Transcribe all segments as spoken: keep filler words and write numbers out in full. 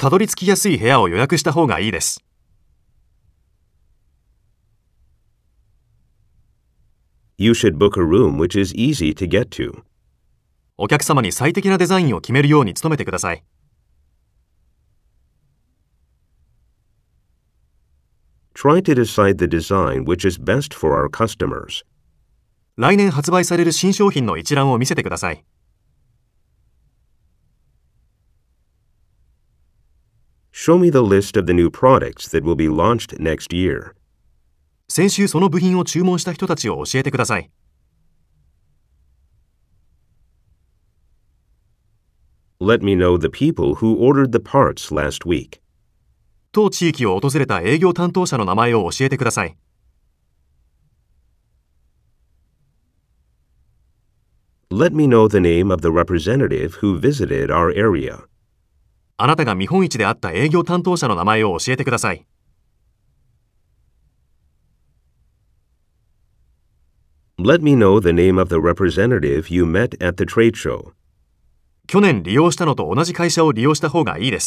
たどり着きやすい部屋を予約した方がいいです。 You should book a room which is easy to get to. お客様に最適なデザインを決めるように努めてください。 Try to decide the design which is best for our customers. 来年発売される新商品の一覧を見せてください。 Show me the list of the new products that will be launched next year. 先週その部品を注文した人たちを教えてください。 Let me know the people who ordered the parts last week. 当地域を訪れた営業担当者の名前を教えてください。 Let me know the name of the representative who visited our area. あなたが見本市で会った営業担当者の名前を教えてください。 Let me know the name of the representative you met at the trade show. 去年利用したのと同じ会社を利用した方がいいです。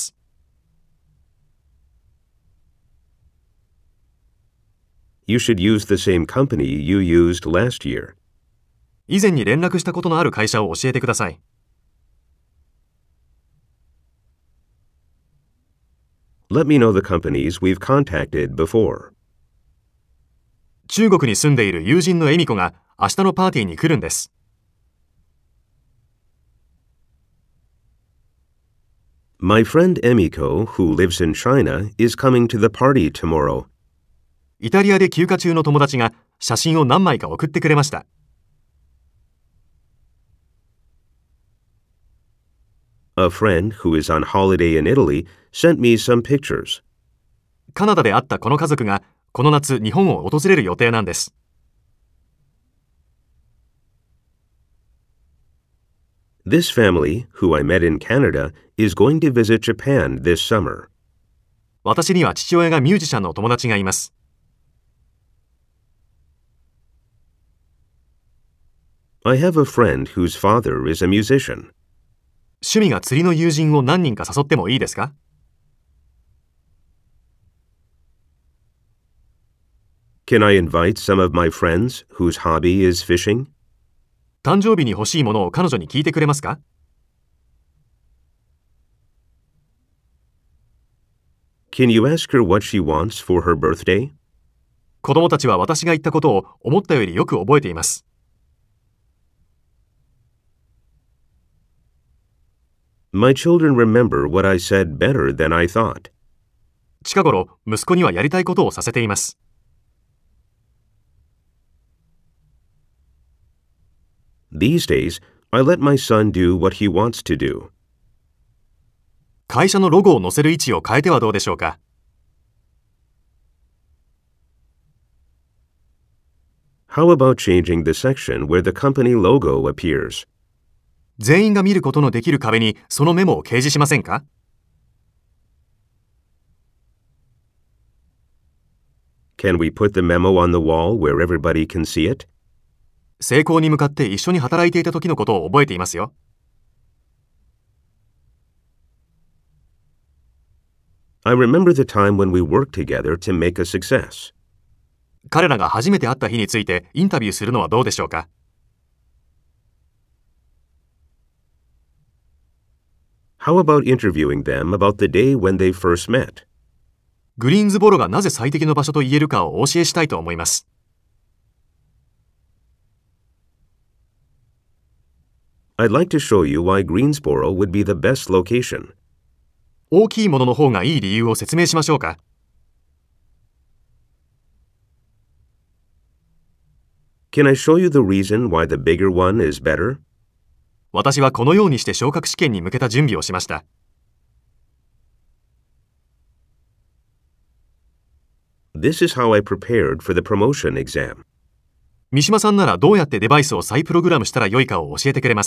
You should use the same company you used last year. 以前に連絡したことのある会社を教えてください。 Let me know the companies we've contacted before. 中国に住んでいる友人のエミコが明日のパーティーに来るんです。 My friend Emiko, who lives in China, is coming to the party tomorrow. イタリアで休暇中の友達が写真を何枚か送ってくれました。 A friend who is on holiday in Italy sent me some pictures. カナダで会ったこの家族がこの夏日本を訪れる予定なんです。 This family, who I met in Canada, is going to visit Japan this summer. 私には父親がミュージシャンの友達がいます。 I have a friend whose father is a musician. 趣味が釣りの友人を何人か誘ってもいいですか？ Can I invite some of my friends whose hobby is fishing? 誕生日に欲しいものを彼女に聞いてくれますか？ Can you ask her what she wants for her birthday? 子供たちは私が言ったことを思ったよりよく覚えています。 My children remember what I said better than I thought. 近頃、息子にはやりたいことをさせています。 These days, I let my son do what he wants to do. 会社のロゴを載せる位置を変えてはどうでしょうか？ How about changing the section where the company logo appears? 全員が見ることのできる壁にそのメモを掲示しませんか？ Can we put the memo on the wall where everybody can see it? 成功に向かって一緒に働いていた時のことを覚えていますよ。 I remember the time when we worked together to make a success. 彼らが初めて会った日についてインタビューするのはどうでしょうか？ How about interviewing them about the day when they first met? グリーンズボロがなぜ最適の場所と言えるかをお教えしたいと思います。 I'd like to show you why Greensboro would be the best location. 大きいものの方がいい理由を説明しましょうか？ Can I show you the reason why the bigger one is better? 私はこのようにして昇格試験に向けた準備をしました。 This is how I prepared for the promotion exam. 三島さんならどうやってデバイスを再プログラムしたらよいかを教えてくれます。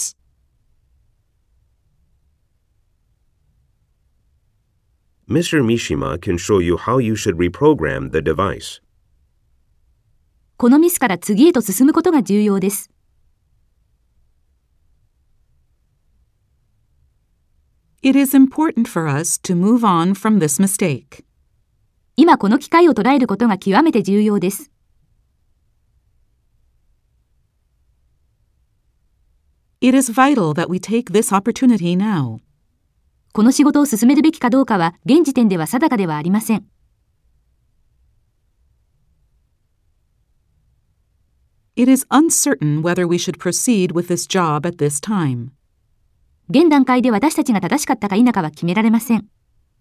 Mister Mishima can show you how you should reprogram the device. このミスから次へと進むことが重要です。 It is important for us to move on from this mistake. 今この機会を捉えることが極めて重要です。 It is vital that we take this opportunity now. この仕事を進めるべきかどうかは現時点では定かではありません。 It is uncertain whether we should proceed with this job at this time. 現段階で私たちが正しかったか否かは決められません。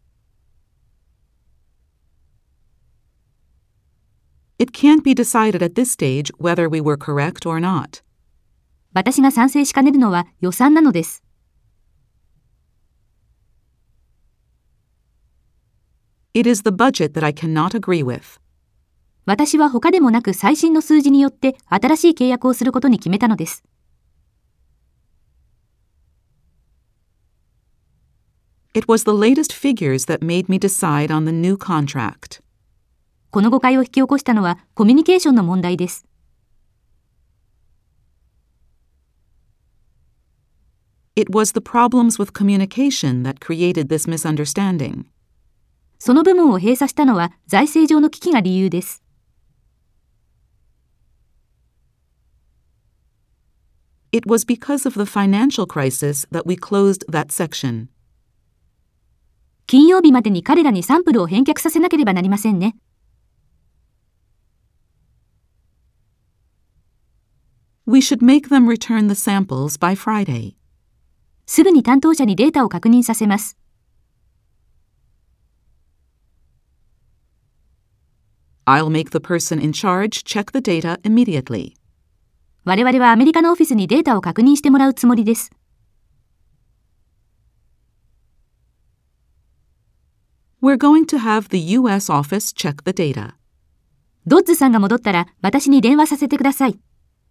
It can't be decided at this stage whether we were correct or not. 私が賛成しかねるのは予算なのです。 It is the budget that I cannot agree with. 私は他でもなく最新の数字によって新しい契約をすることに決めたのです。 It was the latest figures that made me decide on the new contract. この誤解を引き起こしたのはコミュニケーションの問題です。 It was the problems with communication that created this misunderstanding. その部門を閉鎖したのは財政上の危機が理由です。 It was because of the financial crisis that we closed that section. 金曜日までに彼らにサンプルを返却させなければなりませんね。 We should make them return the samples by Friday. すぐに担当者にデータを確認させます。 I'll make the person in charge check the data immediately. 我々はアメリカのオフィスにデータを確認してもらうつもりです。 We're going to have the U S office check the data. ドッズさんが戻ったら私に電話させてください。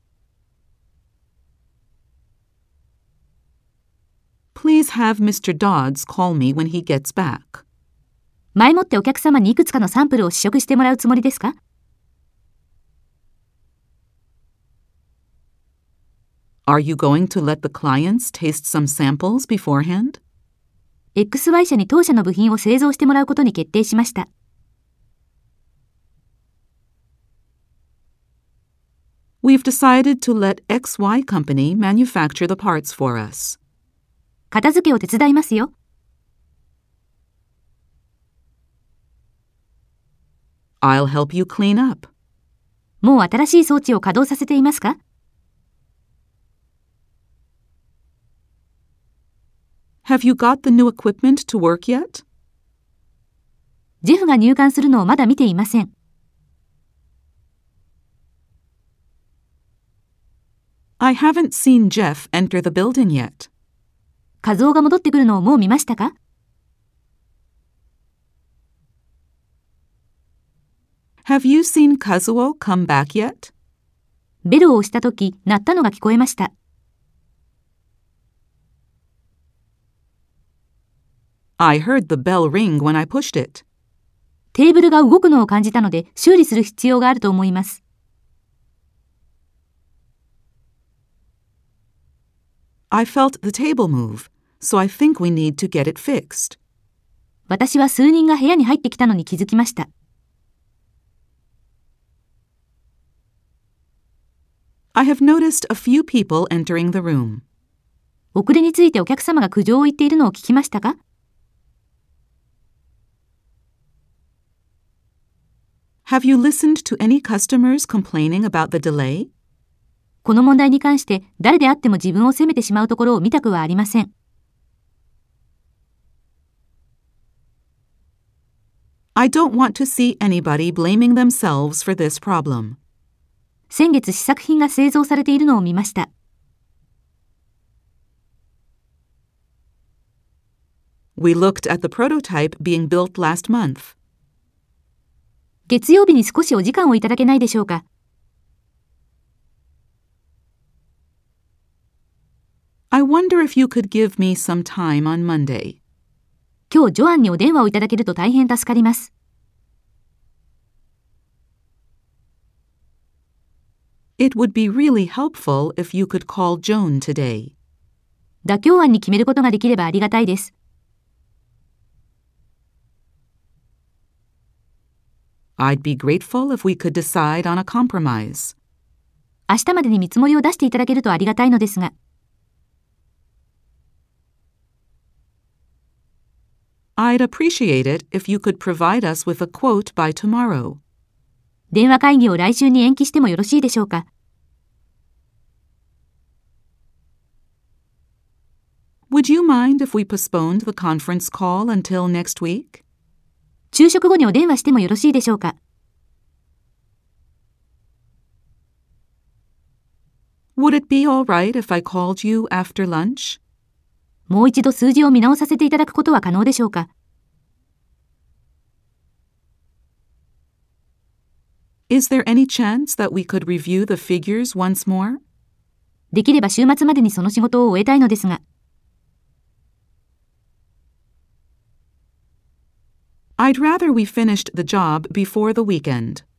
Please have Mister Dodds call me when he gets back. 前もってお客様にいくつかのサンプルを試食してもらうつもりですか？ Are you going to let the clients taste some samples beforehand? エックスワイ 社に当社の部品を製造してもらうことに決定しました。 We've decided to letエックスワイ company manufacture the parts for us. 片付けを手伝いますよ。 I'll help you clean up. もう新しい装置を稼働させていますか？ Have you got the new equipment to work yet? ジェフが入館するのをまだ見ていません。 I haven't seen Jeff enter the building yet. カズオが戻ってくるのをもう見ましたか？ Have you seen Kazuo come back yet? ベルを押したとき、鳴ったのが聞こえました。 I heard the bell ring when I pushed it. テーブルが動くのを感じたので修理する必要があると思います。 I felt the table move, so I think we need to get it fixed. 私は数人が部屋に入ってきたのに気づきました。 I have noticed a few people entering the room. 遅れについてお客様が苦情を言っているのを聞きましたか？ Have you listened to any customers complaining about the delay? この問題に関して誰であっても自分を責めてしまうところを見たくはありません。 I don't want to see anybody blaming themselves for this problem. 先月試作品が製造されているのを見ました。 We looked at the prototype being built last month. 月曜日に少しお時間をいただけないでしょうか。 I wonder if you could give me some time on Monday. 今日ジョアンにお電話をいただけると大変助かります。 It would be really helpful if you could call Joan today. 妥協案に決めることができればありがたいです。 I'd be grateful if we could decide on a compromise. 明日までに見積もりを出していただけるとありがたいのですが。 I'd appreciate it if you could provide us with a quote by tomorrow. 電話会議を来週に延期してもよろしいでしょうか。 Would you mind if we postponed the conference call until next week? 昼食後にお電話してもよろしいでしょうか。 Would it be all right if I called you after lunch? もう一度数字を見直させていただくことは可能でしょうか。 Is there any chance that we could review the figures once more? できれば週末までにその仕事を終えたいのですが。 I'd rather we finished the job before the weekend.